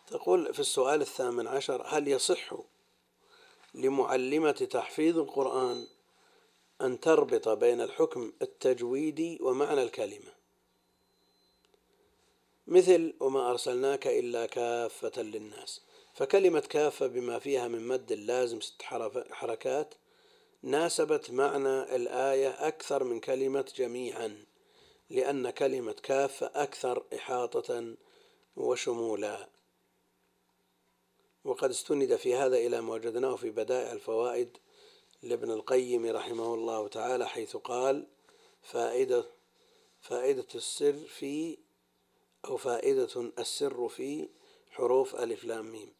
تقول في السؤال 18: هل يصح لمعلمة تحفيظ القرآن أن تربط بين الحكم التجويدي ومعنى الكلمة، مثل وما أرسلناك إلا كافة للناس؟ فكلمة كافة بما فيها من مد لازم 6 حركات ناسبت معنى الآية أكثر من كلمة جميعا، لأن كلمة كافة أكثر إحاطة وشمولا. وقد استند في هذا إلى ما وجدناه في بدائع الفوائد لابن القيم رحمه الله تعالى، حيث قال: فائدة السر في حروف ألف لام ميم.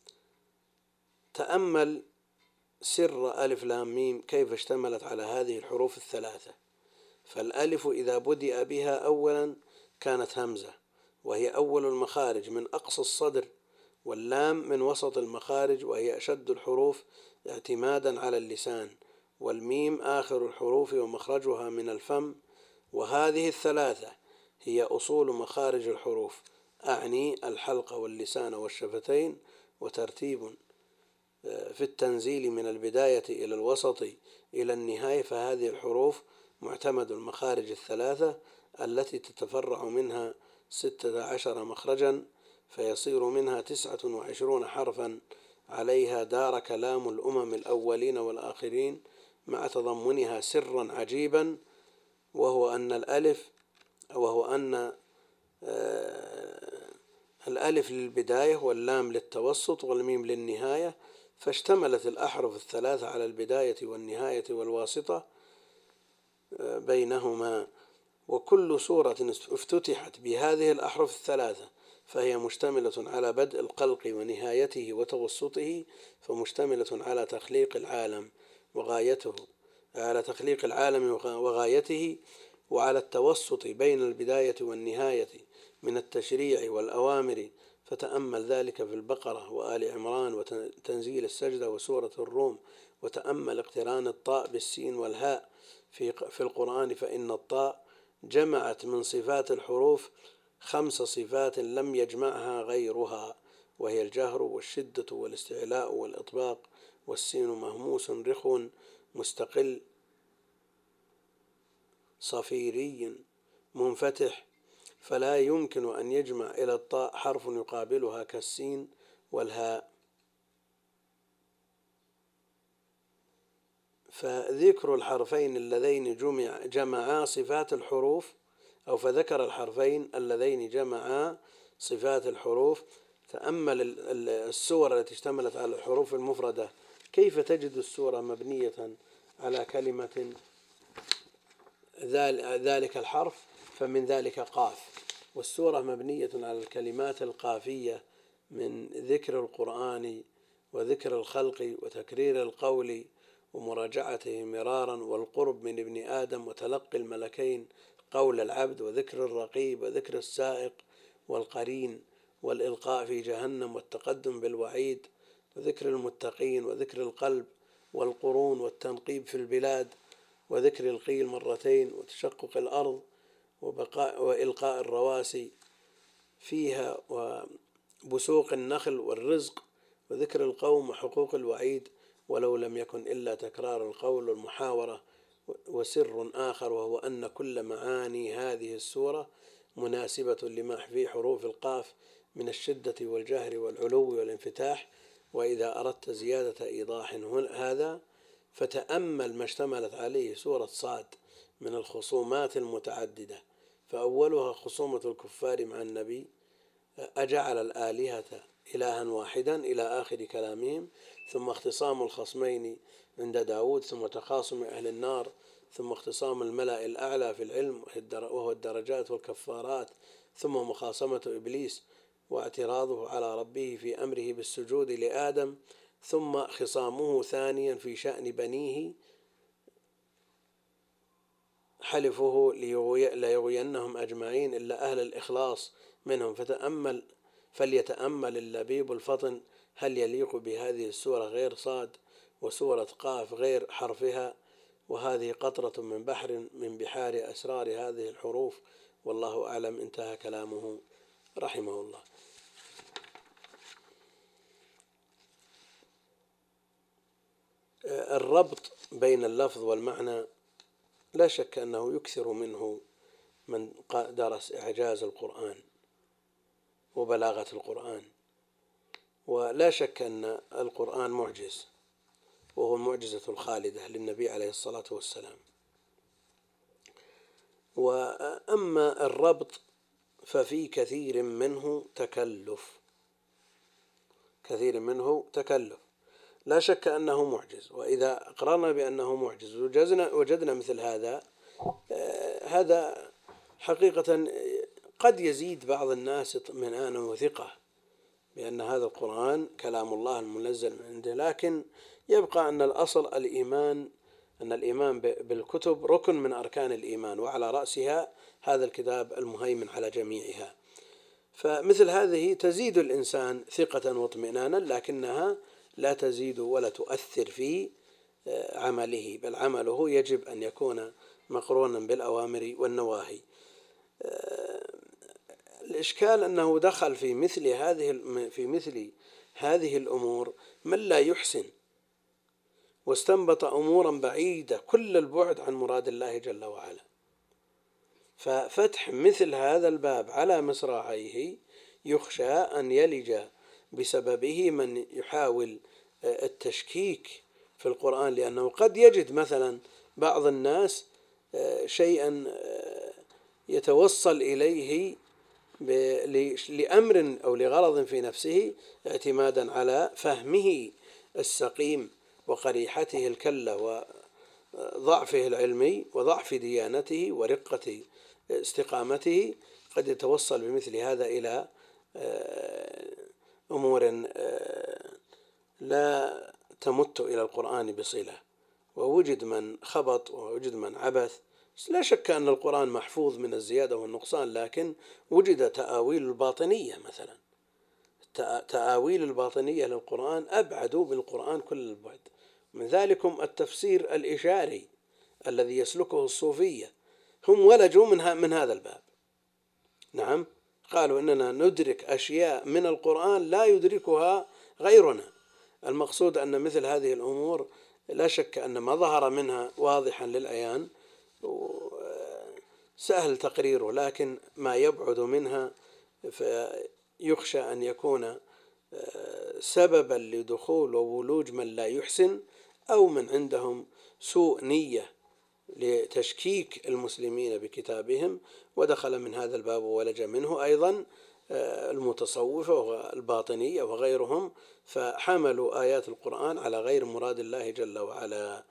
تأمل سر ألف لام ميم كيف اشتملت على هذه الحروف الثلاثة. فالألف إذا بدأ بها أولا كانت همزة، وهي أول المخارج من أقصى الصدر، واللام من وسط المخارج وهي أشد الحروف اعتمادا على اللسان، والميم آخر الحروف ومخرجها من الفم. وهذه الثلاثة هي أصول مخارج الحروف، أعني الحلق واللسان والشفتين. وترتيب في التنزيل من البداية إلى الوسط إلى النهاية، فهذه الحروف معتمد المخارج الثلاثة التي تتفرع منها 16 مخرجا، فيصير منها 29 حرفا عليها دار كلام الأمم الأولين والآخرين، مع تضمنها سرا عجيبا، وهو أن الألف للبداية واللام للتوسط والميم للنهاية، فاشتملت الأحرف الثلاثة على البداية والنهاية والواسطة بينهما. وكل سورة افتتحت بهذه الأحرف الثلاثة فهي مشتملة على بدء الخلق ونهايته وتوسطه، فمشتملة على تخليق العالم وغايته، وعلى التوسط بين البداية والنهاية من التشريع والأوامر. فتأمل ذلك في البقرة وآل عمران وتنزيل السجدة وسورة الروم، وتأمل اقتران الطاء بالسين والهاء في القرآن، فإن الطاء جمعت من صفات الحروف 5 صفات لم يجمعها غيرها، وهي الجهر والشدة والاستعلاء والإطباق، والسين مهموس رخو مستقل صفيري منفتح، فلا يمكن أن يجمع إلى الطاء حرف يقابلها كالسين والهاء. فذكر الحرفين اللذين جمعا صفات الحروف، فذكر الحرفين اللذين جمعا صفات الحروف. تأمل السور التي اشتملت على الحروف المفردة، كيف تجد السورة مبنية على كلمة ذلك الحرف، فمن ذلك قاف، والسورة مبنية على الكلمات القافية من ذكر القرآن وذكر الخلق وتكرير القول ومراجعته مرارا، والقرب من ابن آدم وتلقي الملكين قول العبد، وذكر الرقيب وذكر السائق والقرين، والإلقاء في جهنم والتقدم بالوعيد، وذكر المتقين وذكر القلب والقرون والتنقيب في البلاد، وذكر القيل مرتين، وتشقق الأرض وإلقاء الرواسي فيها، وبسوق النخل والرزق، وذكر القوم وحقوق الوعيد، ولو لم يكن إلا تكرار القول والمحاورة. وسر آخر وهو أن كل معاني هذه السورة مناسبة لما في حروف القاف من الشدة والجهر والعلو والانفتاح. وإذا أردت زيادة إيضاح هذا فتأمل ما اشتملت عليه سورة صاد من الخصومات المتعددة، فأولها خصومة الكفار مع النبي: أجعل الآلهة إلها واحدا إلى آخر كلامهم، ثم اختصام الخصمين عند داود، ثم تخاصم أهل النار، ثم اختصام الملأ الأعلى في العلم وهو الدرجات والكفارات، ثم مخاصمة إبليس واعتراضه على ربه في أمره بالسجود لآدم، ثم خصامه ثانيا في شأن بنيه حلفه ليغوينهم أجمعين إلا أهل الإخلاص منهم. فليتأمل اللبيب الفطن هل يليق بهذه السورة غير صاد وسورة قاف غير حرفها، وهذه قطرة من بحر من بحار أسرار هذه الحروف، والله أعلم. انتهى كلامه رحمه الله. الربط بين اللفظ والمعنى لا شك أنه يكثر منه من درس إعجاز القرآن وبلاغة القرآن، ولا شك أن القرآن معجز، وهو المعجزة الخالدة للنبي عليه الصلاة والسلام. وأما الربط ففي كثير منه تكلف، لا شك أنه معجز، وإذا أقررنا بأنه معجز وجدنا مثل هذا حقيقة قد يزيد بعض الناس اطمئنانا وثقة بأن هذا القرآن كلام الله المنزل من عنده، لكن يبقى أن الأصل الإيمان بالكتب ركن من أركان الإيمان، وعلى رأسها هذا الكتاب المهيمن على جميعها. فمثل هذه تزيد الإنسان ثقة واطمئنانا، لكنها لا تزيد ولا تؤثر في عمله، بل عمله يجب أن يكون مقرونا بالأوامر والنواهي. الإشكال أنه دخل في مثل هذه الأمور من لا يحسن، واستنبط أمورا بعيدة كل البعد عن مراد الله جل وعلا. ففتح مثل هذا الباب على مصراعيه يخشى أن يلج بسببه من يحاول التشكيك في القرآن، لأنه قد يجد مثلا بعض الناس شيئا يتوصل إليه لأمر أو لغرض في نفسه، اعتمادا على فهمه السقيم وقريحته الكلة وضعفه العلمي وضعف ديانته ورقة استقامته، قد يتوصل بمثل هذا إلى أمور لا تمت إلى القرآن بصلة. ووجد من خبط ووجد من عبث. لا شك أن القرآن محفوظ من الزيادة والنقصان، لكن وجد تآويل الباطنية مثلا، تآويل الباطنية للقرآن أبعدوا بالقرآن كل البعد. من ذلكم التفسير الإشاري الذي يسلكه الصوفية، هم ولجوا من هذا الباب. نعم، قالوا إننا ندرك أشياء من القرآن لا يدركها غيرنا. المقصود أن مثل هذه الأمور لا شك أن ما ظهر منها واضحا للعيان سهل تقريره، لكن ما يبعد منها فيخشى أن يكون سببا لدخول وولوج من لا يحسن، أو من عندهم سوء نية لتشكيك المسلمين بكتابهم، ودخل من هذا الباب ولج منه أيضا المتصوفة والباطنية وغيرهم، فحملوا آيات القرآن على غير مراد الله جل وعلا.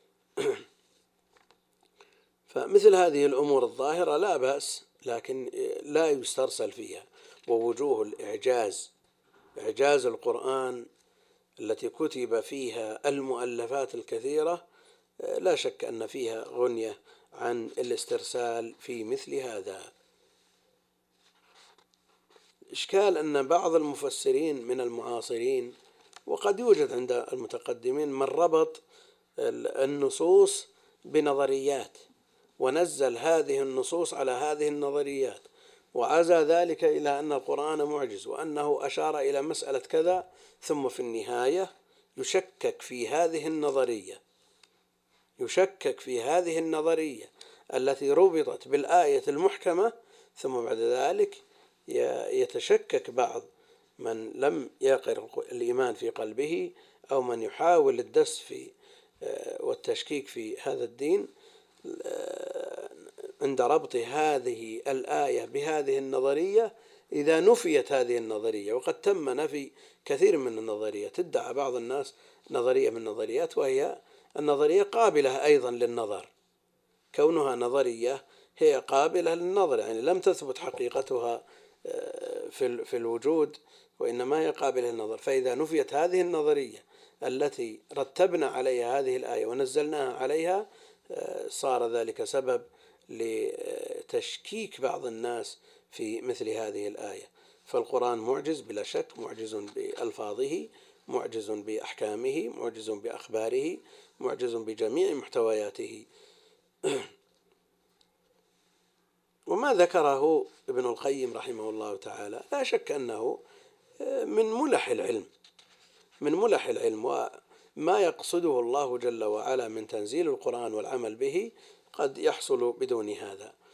فمثل هذه الأمور الظاهرة لا بأس، لكن لا يسترسل فيها. ووجوه الإعجاز، إعجاز القرآن التي كتب فيها المؤلفات الكثيرة، لا شك أن فيها غنية عن الاسترسال في مثل هذا. إشكال أن بعض المفسرين من المعاصرين، وقد يوجد عند المتقدمين، من ربط النصوص بنظريات، ونزل هذه النصوص على هذه النظريات، وعزى ذلك إلى أن القرآن معجز، وأنه أشار إلى مسألة كذا، ثم في النهاية يشكك في هذه النظرية التي ربطت بالآية المحكمة، ثم بعد ذلك يتشكك بعض من لم يقر الإيمان في قلبه، أو من يحاول الدس في والتشكيك في هذا الدين عند ربط هذه الآية بهذه النظرية، إذا نفيت هذه النظرية. وقد تم نفي كثير من النظريات. ادعى بعض الناس نظرية من النظريات، وهي النظرية قابلة أيضا للنظر، كونها نظرية هي قابلة للنظر، يعني لم تثبت حقيقتها في الوجود، وإنما هي قابلة للنظر. فإذا نفيت هذه النظرية التي رتبنا عليها هذه الآية ونزلناها عليها، صار ذلك سبب لتشكيك بعض الناس في مثل هذه الآية. فالقرآن معجز بلا شك، معجز بألفاظه، معجز بأحكامه، معجز بأخباره، معجز بجميع محتوياته. وما ذكره ابن القيم رحمه الله تعالى لا شك أنه من ملح العلم، ما يقصده الله جل وعلا من تنزيل القرآن والعمل به قد يحصل بدون هذا.